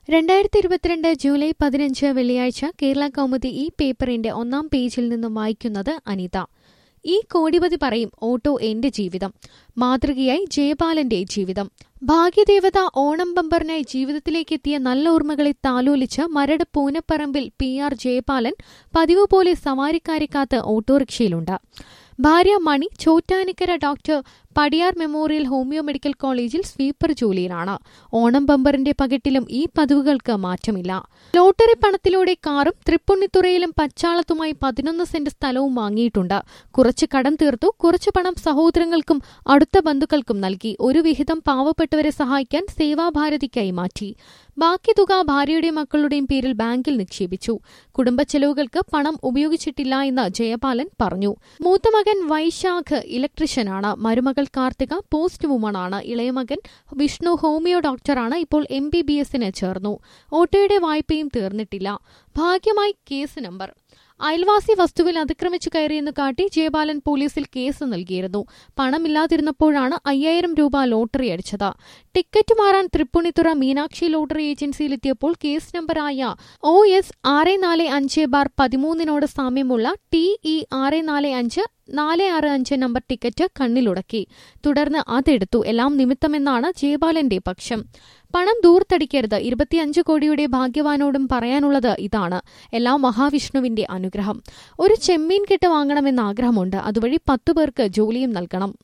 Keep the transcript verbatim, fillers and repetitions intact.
രണ്ടായിരത്തി ഇരുപത്തിരണ്ട് ജൂലൈ പതിനഞ്ച് വെള്ളിയാഴ്ച കേരള കൗമുദി ഈ പേപ്പറിന്റെ ഒന്നാം പേജിൽ നിന്നും വായിക്കുന്നത് അനിത. ഈ കോടിപതി പറയും ഓട്ടോ എന്റെ ജീവിതം. മാതൃകയായി ജയപാലന്റെ ജീവിതം. ഭാഗ്യദേവത ഓണം ബമ്പറിനായി ജീവിതത്തിലേക്കെത്തിയ നല്ല ഓർമ്മകളെ താലോലിച്ച് മരട് പൂനപ്പറമ്പിൽ പി ആർ ജയപാലൻ പതിവ് പോലെ സവാരിക്കാരെ കാത്ത് ഓട്ടോറിക്ഷയിലുണ്ട്. ഭാര്യ Mani Chottanikkara doctor Padiyar memorial homoeo medical കോളേജിൽ സ്വീപ്പർ ജോലിയിലാണ്. ഓണം ബമ്പറിന്റെ പകിട്ടിലും ഈ പതിവുകൾക്ക് മാറ്റമില്ല. ലോട്ടറി പണത്തിലൂടെ കാറും തൃപ്പുണിത്തുറയിലും പച്ചാളത്തുമായി പതിനൊന്ന് സെന്റ് സ്ഥലവും വാങ്ങിയിട്ടുണ്ട്. കുറച്ച് കടം തീർത്തു. കുറച്ചു പണം സഹോദരങ്ങൾക്കും അടുത്ത ബന്ധുക്കൾക്കും നൽകി. ഒരു വിഹിതം പാവപ്പെട്ടവരെ സഹായിക്കാൻ സേവാഭാരതിക്കായി മാറ്റി. ബാക്കി തുക ഭാര്യയുടെയും മക്കളുടെയും പേരിൽ ബാങ്കിൽ നിക്ഷേപിച്ചു. കുടുംബ ചെലവുകൾക്ക് പണം ഉപയോഗിച്ചിട്ടില്ല എന്ന് ജയപാലൻ പറഞ്ഞു. മൂത്ത മകൻ വൈശാഖ് ഇലക്ട്രീഷ്യനാണ്. മരുമകൾ കാർത്തിക പോസ്റ്റ് വുമണാണ്. ഇളയമകൻ വിഷ്ണു ഹോമിയോ ഡോക്ടറാണ്. ഇപ്പോൾ എം ബി ബി എസിന് ചേർന്നു. ഓട്ടോയുടെ വായ്പയും തീർന്നിട്ടില്ല. ഭാഗ്യമായി കേസ് നമ്പർ. അയൽവാസി വസ്തുവിൽ അതിക്രമിച്ചു കയറിയെന്ന് കാട്ടി ജയപാലൻ പോലീസിൽ കേസ് നൽകിയിരുന്നു. പണമില്ലാതിരുന്നപ്പോഴാണ് അയ്യായിരം രൂപ ലോട്ടറി അടിച്ചത്. ടിക്കറ്റ് മാറാൻ തൃപ്പുണിത്തുറ മീനാക്ഷി ലോട്ടറി ഏജൻസിയിലെത്തിയപ്പോൾ കേസ് നമ്പറായ ഒ എസ് ആറ് നാല് അഞ്ച് ബാർ പതിമൂന്നിനോട് സാമ്യമുള്ള ടി ഇ ആറ് നാല് അഞ്ച് നാല് ആറ് അഞ്ച് നമ്പർ ടിക്കറ്റ് കണ്ണിലുടക്കി. തുടർന്ന് അതെടുത്തു. എല്ലാം നിമിത്തമെന്നാണ് ജയപാലന്റെ പക്ഷം. പണം ദൂർത്തടിക്കരുത്. ഇരുപത്തിയഞ്ച് കോടിയുടെ ഭാഗ്യവാനോടും പറയാനുള്ളത് ഇതാണ്. എല്ലാം മഹാവിഷ്ണുവിന്റെ അനുഗ്രഹം. ഒരു ചെമ്മീൻ കെട്ട് വാങ്ങണമെന്ന് ആഗ്രഹമുണ്ട്. അതുവഴി പത്തു പേർക്ക് ജോലിയും നൽകണം.